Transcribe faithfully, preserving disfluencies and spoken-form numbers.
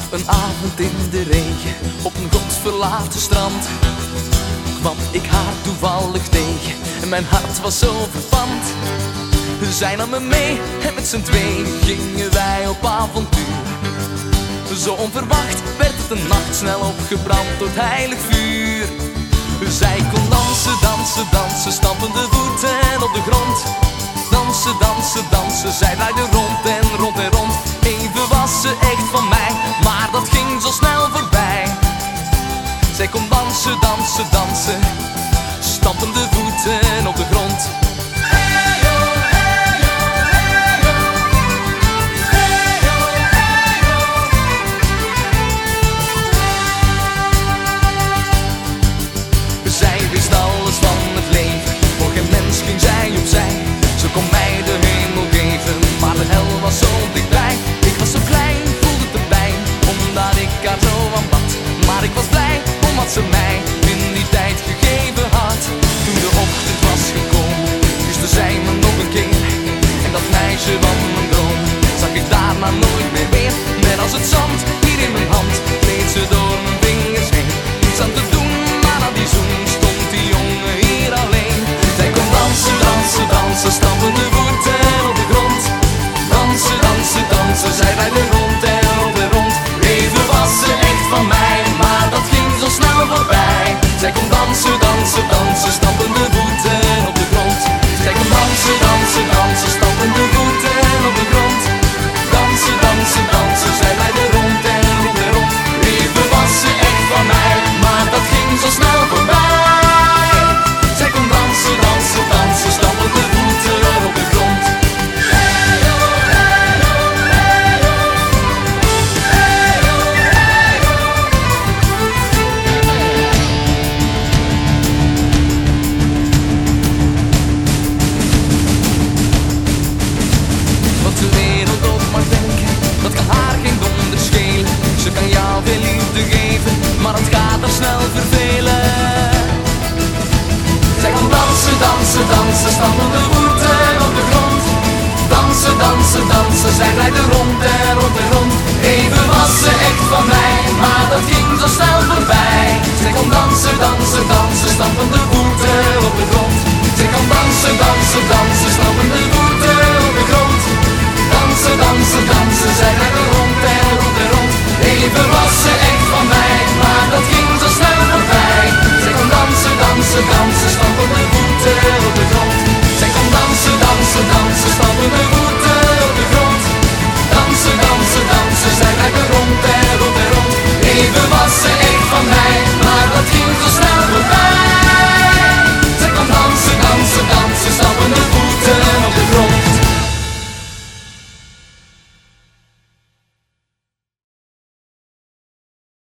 Een avond in de regen, op een godverlaten strand, kwam ik haar toevallig tegen en mijn hart was zo verpand. Zij nam me mee en met z'n tweeën gingen wij op avontuur. Zo onverwacht werd het een nacht, snel opgebrand door het heilig vuur. Zij kon dansen, dansen, dansen, stampende voeten op de grond. Dansen, dansen, dansen, zij draaide rond en rond en rond. Even was ze echt van mij, maar dat ging zo snel voorbij. Zij kon dansen, dansen, dansen, stampende voeten op de grond. Zij wist alles van het leven, voor geen mens ging zij opzij. Ze kon mij de hemel geven, maar de hel was zo dichtbij. Ik was zo klein, voelde de pijn, omdat ik haar zo aanbad. Maar ik was blij, omdat ze mij in die tijd gegeven had. Toen de ochtend was gekomen, kuste zij me nog een keer. En dat meisje van mijn droom, zag ik daarna nooit meer weer. Net als het zand, hier in mijn hand, gleed ze door mijn vingers heen. Niets aan te doen, maar aan die zoen stond die jongen hier alleen. Zij kon dansen, dansen, dansen, stampende voeten op de grond. Dansen, dansen, dansen, zij draaide rond en rond en rond. Even was ze echt van mij, maar dat ging zo snel voorbij. Zij kon dansen, dansen, dansen, stampende voeten op de grond. Zij kon dansen, dansen, dansen, stampende voeten op de grond. Dansen, dansen, dansen, zij draaide rond en rond en rond. Even was ze echt van mij, maar dat ging zo snel voorbij. Zij kon dansen, dansen, dansen, stampende voeten op de grond. Wat de wereld ook mag denken, dat kan haar geen donder schelen. Ze kan jou veel liefde geven, maar het gaat er snel vervelen. Zij kan dansen, dansen, dansen, stampende voeten op de grond. Dansen, dansen, dansen, zij draaide rond en rond en rond. Even was ze echt van mij, maar dat ging zo snel voorbij. Zij kon dansen, dansen, dansen, stampende voeten op de grond. Zij kan dansen, dansen, dansen, stampende voeten.